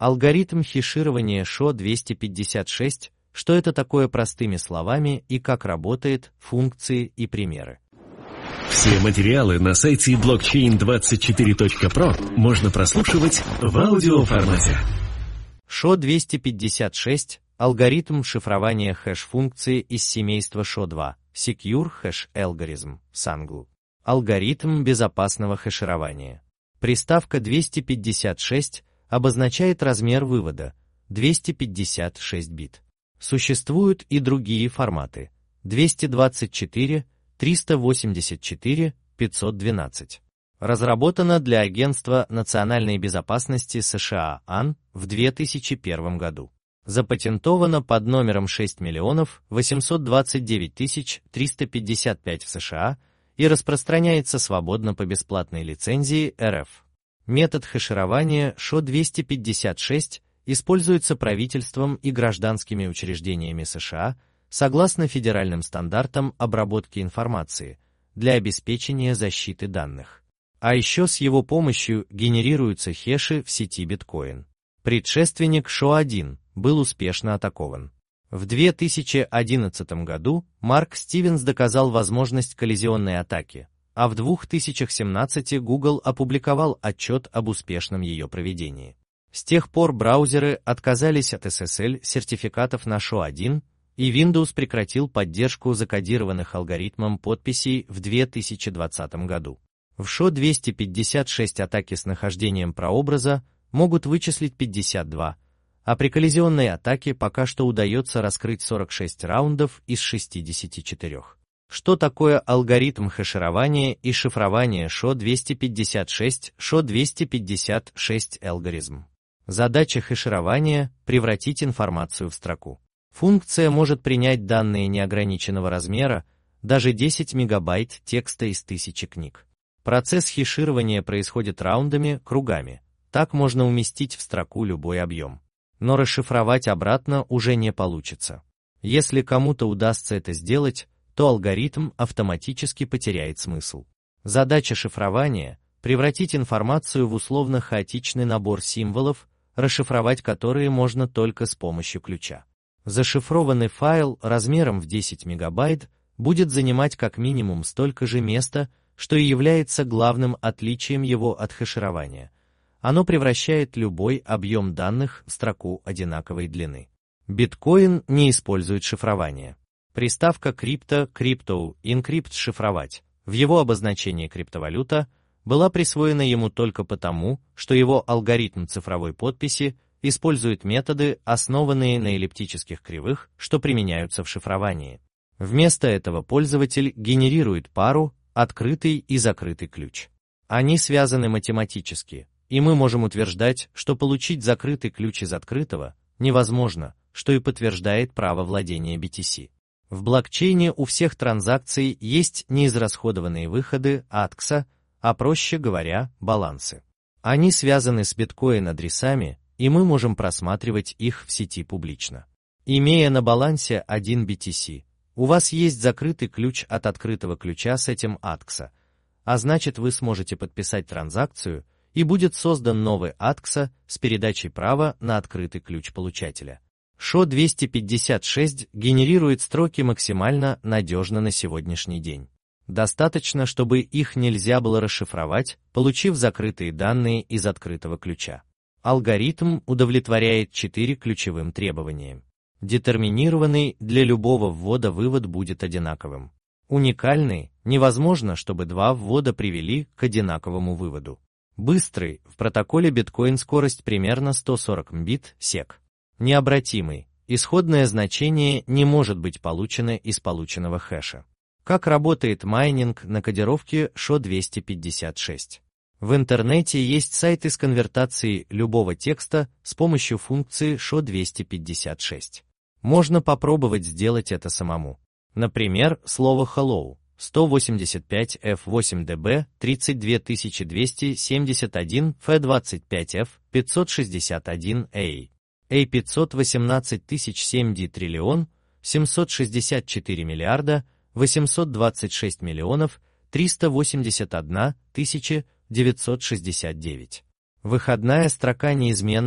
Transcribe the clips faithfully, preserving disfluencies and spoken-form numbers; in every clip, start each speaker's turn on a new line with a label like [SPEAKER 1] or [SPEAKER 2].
[SPEAKER 1] Алгоритм хеширования эйч о двести пятьдесят шесть, что это такое простыми словами и как работает, функции и примеры.
[SPEAKER 2] Все материалы на сайте блокчейн двадцать четыре точка про можно прослушивать в аудиоформате.
[SPEAKER 1] эйч о двести пятьдесят шесть – алгоритм шифрования хэш-функции из семейства эйч о два, Secure Hash Algorithm, сангл. Алгоритм безопасного хеширования. Приставка двести пятьдесят шесть обозначает размер вывода – двести пятьдесят шесть бит. Существуют и другие форматы – двести двадцать четыре, триста восемьдесят четыре, пятьсот двенадцать. Разработана для Агентства национальной безопасности США эй эн эй в две тысячи первом году. Запатентована под номером шесть миллионов восемьсот двадцать девять тысяч триста пятьдесят пять в США и распространяется свободно по бесплатной лицензии эр эф. Метод хеширования эйч о двести пятьдесят шесть используется правительством и гражданскими учреждениями США согласно федеральным стандартам обработки информации для обеспечения защиты данных. А еще с его помощью генерируются хеши в сети биткоин. Предшественник эйч о один был успешно атакован. В две тысячи одиннадцатом году Марк Стивенс доказал возможность коллизионной атаки, а в две тысячи семнадцатом Google опубликовал отчет об успешном ее проведении. С тех пор браузеры отказались от эс эс эль-сертификатов на эйч о один, и Windows прекратил поддержку закодированных алгоритмом подписей в две тысячи двадцатом году. В эйч о двести пятьдесят шесть атаки с нахождением прообраза могут вычислить пятьдесят два, а при коллизионной атаке пока что удается раскрыть сорок шесть раундов из шестидесяти четырёх. Что такое алгоритм хеширования и шифрования эйч о двести пятьдесят шесть, эйч о двести пятьдесят шесть алгоритм? Задача хеширования – превратить информацию в строку. Функция может принять данные неограниченного размера, даже десять мегабайт текста из тысячи книг. Процесс хеширования происходит раундами, кругами. Так можно уместить в строку любой объем. Но расшифровать обратно уже не получится. Если кому-то удастся это сделать, то алгоритм автоматически потеряет смысл. Задача шифрования – превратить информацию в условно-хаотичный набор символов, расшифровать которые можно только с помощью ключа. Зашифрованный файл размером в десять мегабайт будет занимать как минимум столько же места, что и является главным отличием его от хеширования. Оно превращает любой объем данных в строку одинаковой длины. Биткоин не использует шифрование. Приставка crypto, crypto, encrypt шифровать, в его обозначении криптовалюта, была присвоена ему только потому, что его алгоритм цифровой подписи использует методы, основанные на эллиптических кривых, что применяются в шифровании. Вместо этого пользователь генерирует пару, открытый и закрытый ключ. Они связаны математически, и мы можем утверждать, что получить закрытый ключ из открытого невозможно, что и подтверждает право владения би ти си. В блокчейне у всех транзакций есть неизрасходованные выходы эй ти кс, а проще говоря, балансы. Они связаны с биткоин-адресами, и мы можем просматривать их в сети публично. Имея на балансе один би ти си, у вас есть закрытый ключ от открытого ключа с этим эй ти кс, а значит вы сможете подписать транзакцию, и будет создан новый эй ти кс с передачей права на открытый ключ получателя. эйч о двести пятьдесят шесть генерирует строки максимально надежно на сегодняшний день. Достаточно, чтобы их нельзя было расшифровать, получив закрытые данные из открытого ключа. Алгоритм удовлетворяет четыре ключевым требованиям. Детерминированный, для любого ввода вывод будет одинаковым. Уникальный, невозможно, чтобы два ввода привели к одинаковому выводу. Быстрый, в протоколе биткоин скорость примерно сто сорок мбит в сек. Необратимый, исходное значение не может быть получено из полученного хэша. Как работает майнинг на кодировке эйч о двести пятьдесят шесть? В интернете есть сайты с конвертацией любого текста с помощью функции эйч о двести пятьдесят шесть. Можно попробовать сделать это самому. Например, слово hello сто восемьдесят пять эф восемь ди би тридцать две тысячи двести семьдесят один эф двадцать пять эф пятьсот шестьдесят один эй, эй пятьсот восемнадцать тысяч семь ди триллион семьсот шестьдесят четыре миллиарда восемьсот двадцать шесть миллионов триста восемьдесят одна тысяча девятьсот шестьдесят девять. Выходная строка неизменна,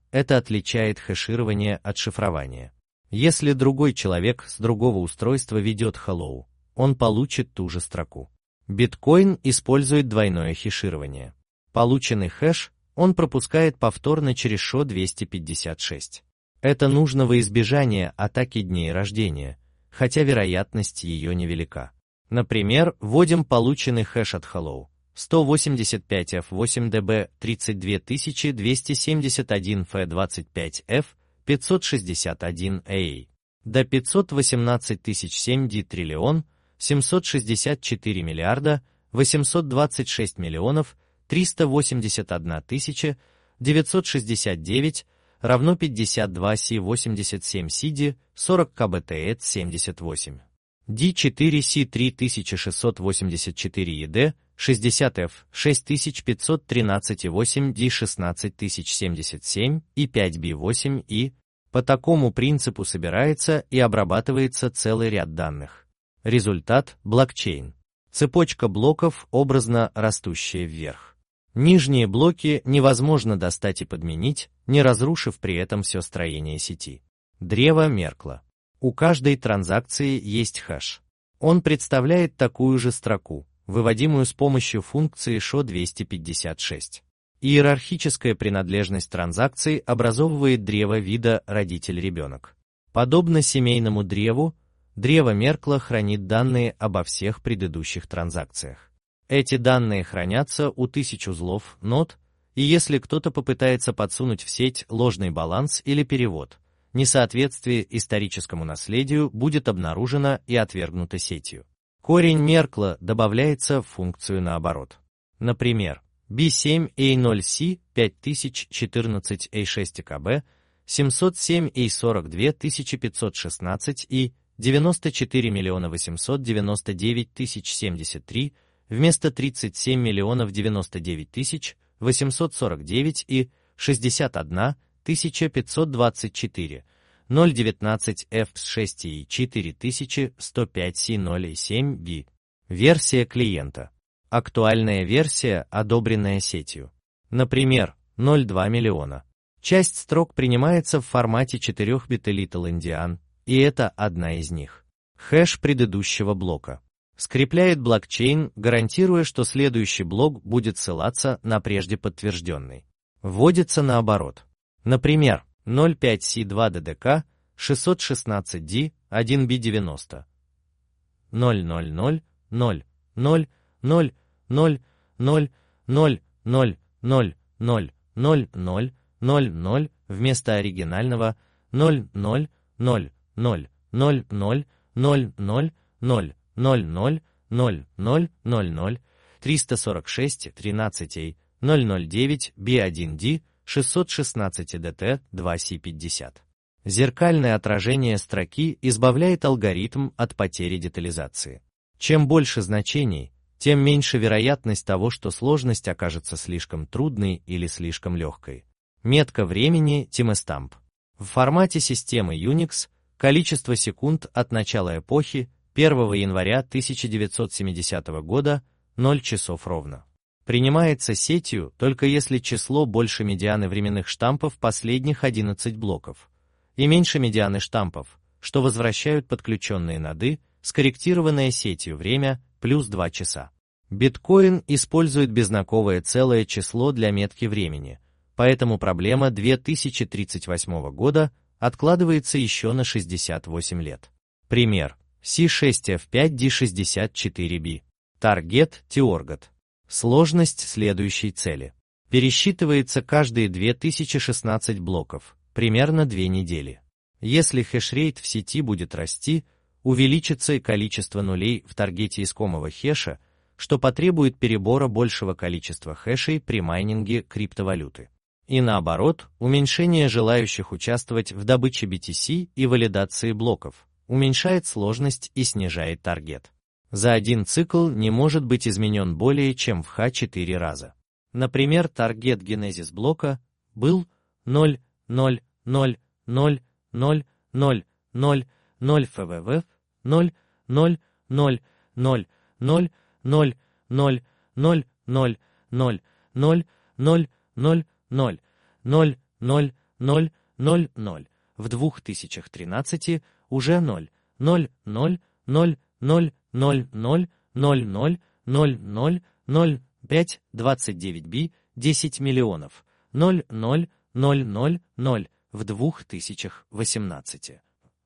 [SPEAKER 1] Это отличает хэширование от шифрования. Если другой человек с другого устройства ведет hello, он получит ту же строку. Биткоин использует двойное хеширование. Полученный хэш он пропускает повторно через шо двести пятьдесят шесть. Это нужно во избежание атаки дней рождения, хотя вероятность ее невелика. Например, вводим полученный хэш от hello сто восемьдесят пять эф восемь дэ бэ тридцать две тысячи двести семьдесят один эф двадцать пять эф пятьсот шестьдесят один эй до пятьсот восемнадцать тысяч семь ди триллион семьсот шестьдесят четыре миллиарда восемьсот двадцать шесть миллионов триста восемьдесят одна тысяча девятьсот шестьдесят девять равно пятьдесят два си восемьдесят семь си ди сорок кбтц семьдесят восемь. ди четыре си три тысячи шестьсот восемьдесят четыре и дэ шестьдесят эф шесть тысяч пятьсот тринадцать и восемь ди шестнадцать тысяч семьдесят семь и пять би восемь и по такому принципу собирается и обрабатывается целый ряд данных. Результат – блокчейн. Цепочка блоков, образно растущая вверх. Нижние блоки невозможно достать и подменить, не разрушив при этом все строение сети. Древо Меркла. У каждой транзакции есть хэш. Он представляет такую же строку, выводимую с помощью функции шо двести пятьдесят шесть. Иерархическая принадлежность транзакций образовывает древо вида родитель-ребенок. Подобно семейному древу, древо Меркла хранит данные обо всех предыдущих транзакциях. Эти данные хранятся у тысяч узлов нод, и если кто-то попытается подсунуть в сеть ложный баланс или перевод, несоответствие историческому наследию будет обнаружено и отвергнуто сетью. Корень Меркла добавляется в функцию наоборот. Например, би семь эй ноль си пять тысяч четырнадцать эй шесть кб, семьсот семь эй сорок две тысячи пятьсот шестнадцать и девяносто четыре миллиона восемьсот девяносто девять тысяч семьдесят три вместо тридцать семь миллионов девяносто девять тысяч восемьсот сорок девять и шестьдесят одна тысяча пятьсот двадцать четыре ноль девятнадцать эф шесть и четыре тысячи сто пять си ноль семь би. Версия клиента. Актуальная версия, одобренная сетью. Например, ноль целых два миллиона. Часть строк принимается в формате четыре бита Little Endian, и это одна из них. Хэш предыдущего блока. Скрепляет блокчейн, гарантируя, что следующий блок будет ссылаться на прежде подтвержденный. Вводится наоборот. Например, ноль целых пять си два дэ дэ ка шестьсот шестнадцать ди один би девяносто ноль ноль ноль ноль ноль ноль ноль ноль ноль ноль ноль ноль ноль ноль ноль ноль вместо оригинального ноль ноль ноль ноль ноль ноль ноль ноль ноль ноль ноль ноль ноль ноль ноль триста сорок шесть тринадцать эй ноль ноль девять би один ди шестьсот шестнадцать дэ тэ два си пятьдесят. Зеркальное отражение строки избавляет алгоритм от потери детализации. Чем больше значений, тем меньше вероятность того, что сложность окажется слишком трудной или слишком легкой. Метка времени timestamp. В формате системы Unix количество секунд от начала эпохи первого января тысяча девятьсот семидесятого года ноль часов ровно. Принимается сетью только если число больше медианы временных штампов последних одиннадцати блоков и меньше медианы штампов, что возвращают подключенные ноды, скорректированное сетью время плюс два часа. Биткоин использует беззнаковое целое число для метки времени, поэтому проблема две тысячи тридцать восьмого года откладывается еще на шестьдесят восемь лет. Пример. си шесть эф пять ди шестьдесят четыре би. Таргет Теоргот. Сложность следующей цели. Пересчитывается каждые две тысячи шестнадцать блоков, примерно две недели. Если хешрейт в сети будет расти, увеличится и количество нулей в таргете искомого хэша, что потребует перебора большего количества хэшей при майнинге криптовалюты. И наоборот, уменьшение желающих участвовать в добыче би ти си и валидации блоков уменьшает сложность и снижает таргет. За один цикл не может быть изменен более чем в эйч четыре раза. Например, таргет генезис блока был ноль ноль ноль ноль ноль ноль ноль ноль эф вэ вэ ноль ноль ноль ноль ноль ноль ноль ноль ноль ноль ноль ноль ноль ноль ноль ноль ноль ноль ноль, в две тысячи тринадцатом уже ноль ноль ноль ноль ноль ноль ноль ноль ноль ноль ноль ноль пять двадцать девять би десять миллионов ноль ноль ноль ноль ноль в две тысячи восемнадцатом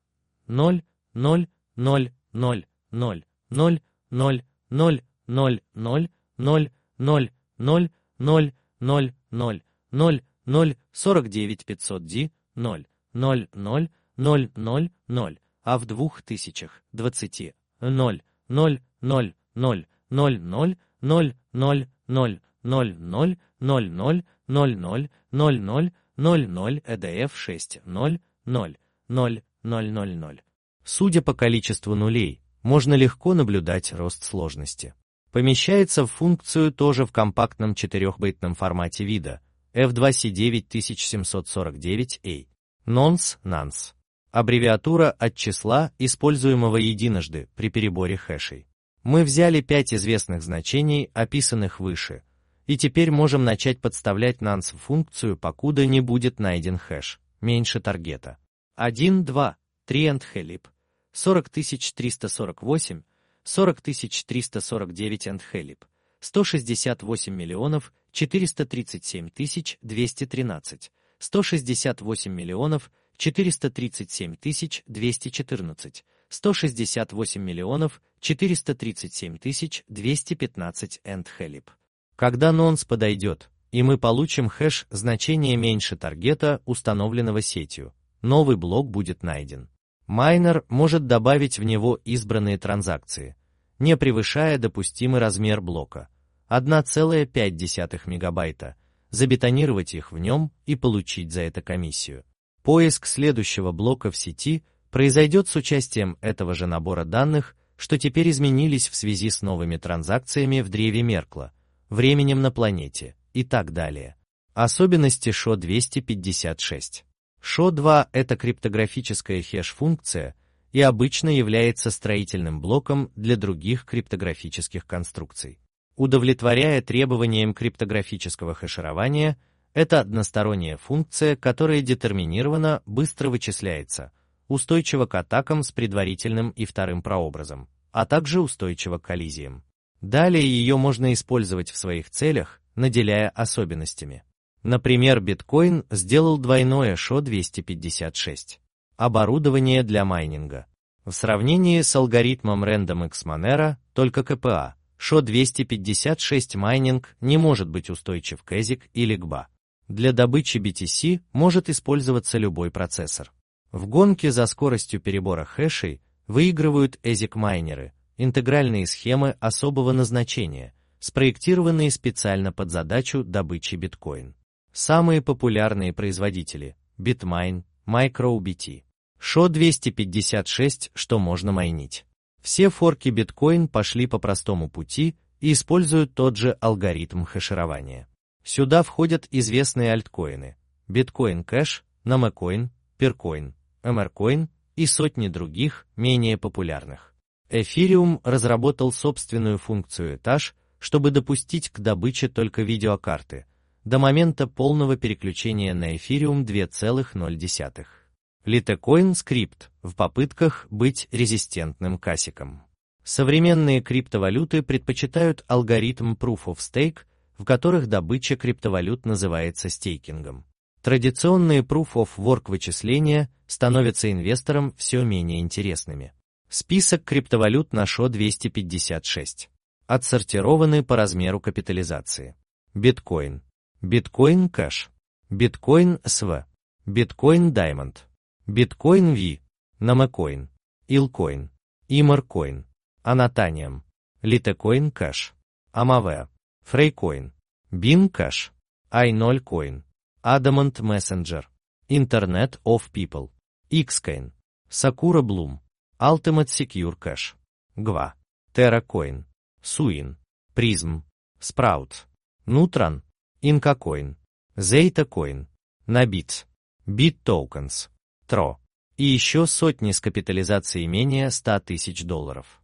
[SPEAKER 1] ноль ноль ноль ноль ноль ноль ноль ноль ноль ноль ноль ноль ноль ноль ноль ноль ноль ноль сорок девять пятьсот ди ноль ноль ноль ноль ноль ноль, а в две тысячи двадцатом ноль ноль ноль ноль ноль ноль ноль ноль ноль ноль ноль ноль ноль ноль ноль ноль ноль ноль ноль и ди эф шесть ноль ноль ноль ноль ноль ноль. Судя по количеству нулей, можно легко наблюдать рост сложности. Помещается в функцию тоже в компактном четырёхбитном формате вида эф два си девять семь сорок девять эй. Nonce nonce. Аббревиатура от числа, используемого единожды при переборе хэшей. Мы взяли пять известных значений, описанных выше, и теперь можем начать подставлять nonce в функцию, покуда не будет найден хэш, меньше таргета. один, два, три endhelip, сорок тысяч триста сорок восемь, сорок тысяч триста сорок девять endhelip, сто шестьдесят восемь миллионов четыреста тридцать семь тысяч двести тринадцать, сто шестьдесят восемь миллионов четыреста тридцать семь тысяч двести четырнадцать, сто шестьдесят восемь миллионов четыреста тридцать семь тысяч двести пятнадцать endhelip. Когда nonce подойдет, и мы получим хэш значение меньше таргета, установленного сетью, новый блок будет найден. Майнер может добавить в него избранные транзакции, не превышая допустимый размер блока одна целая пять десятых мегабайта, забетонировать их в нем и получить за это комиссию. Поиск следующего блока в сети произойдет с участием этого же набора данных, что теперь изменились в связи с новыми транзакциями в древе Меркла, временем на планете и так далее. Особенности шо двести пятьдесят шесть. шо два — это криптографическая хэш-функция и обычно является строительным блоком для других криптографических конструкций. Удовлетворяя требованиям криптографического хэширования, это односторонняя функция, которая детерминированно быстро вычисляется, устойчива к атакам с предварительным и вторым прообразом, а также устойчива к коллизиям. Далее ее можно использовать в своих целях, наделяя особенностями. Например, биткоин сделал двойное шо двести пятьдесят шесть. Оборудование для майнинга. В сравнении с алгоритмом RandomX Monero, только ка пэ а, шо двести пятьдесят шесть майнинг не может быть устойчив к эзик или к ба. Для добычи би ти си может использоваться любой процессор. В гонке за скоростью перебора хэшей выигрывают эзик-майнеры, интегральные схемы особого назначения, спроектированные специально под задачу добычи биткоин. Самые популярные производители – Bitmain, MicroBT. шо двести пятьдесят шесть, что можно майнить. Все форки биткоин пошли по простому пути и используют тот же алгоритм хэширования. Сюда входят известные альткоины – Bitcoin Cash, Namecoin, Percoin, Emmercoin и сотни других, менее популярных. Ethereum разработал собственную функцию этаж, чтобы допустить к добыче только видеокарты, до момента полного переключения на Ethereum два целых ноль десятых. Litecoin скрипт в попытках быть резистентным к асикам. Современные криптовалюты предпочитают алгоритм Proof of Stake, в которых добыча криптовалют называется стейкингом. Традиционные Proof of Work вычисления становятся инвесторам все менее интересными. Список криптовалют на шо двести пятьдесят шесть. Отсортированы по размеру капитализации. Биткоин, Биткоин Cash, Биткоин эс ви, Биткоин Diamond, Биткоин ви, Namecoin, Ilcoin, Emmercoin, Anatanium, Litecoin Cash, Amave, Freecoin, Bin Cash, ай ноль Coin, Adamant Messenger, Internet of People, Xcoin, Sakura Bloom, Ultimate Secure Cash, Gva, TerraCoin, Suin, Prism, Sprout, Nutran, Incacoin, ZetaCoin, Nabits, BitTokens, Tro и еще сотни с капитализацией менее ста тысяч долларов.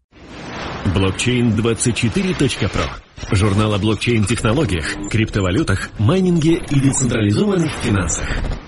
[SPEAKER 2] блокчейн двадцать четыре точка про. Журнал о блокчейн-технологиях, криптовалютах, майнинге и децентрализованных финансах.